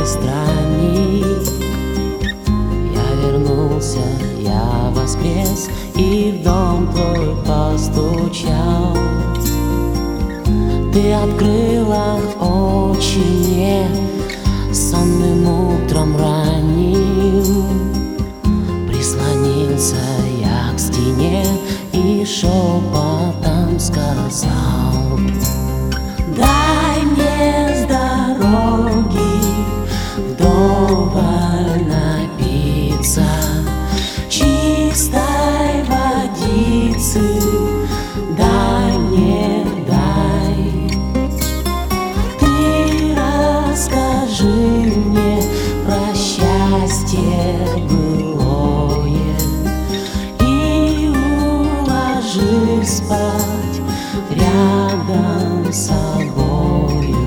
странник. Я вернулся, я воскрес и в дом твой постучал. Ты открыла очи мне сонным утром ранним. Прислонился я к стене и шепотом сказал: дай мне с дороги вдоволь напиться чистой водицы. Дай мне, дай. Ты расскажи мне про счастье былое и уложи спать рядом с собою.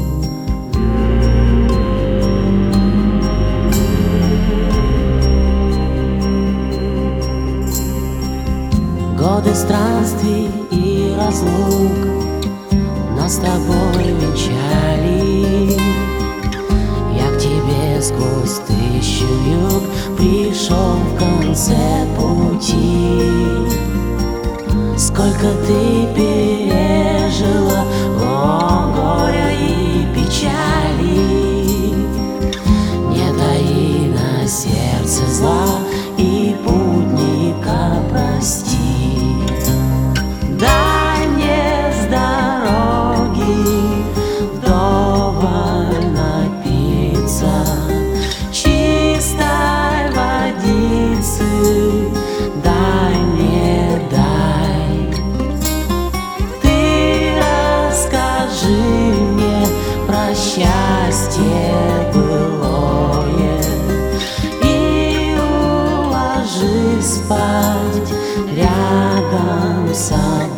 Годы странствий и разлук нас с тобой венчали. Я к тебе сквозь тысячу юг пришел в конце пути. Сколько ты пережила, о, горя и печали. Не таи на сердце зла и путника прости. Дай мне с дороги вдоволь напиться чистой водицы. Дай мне, дай. Ты расскажи мне про счастье былое и уложи спать рядом со мной.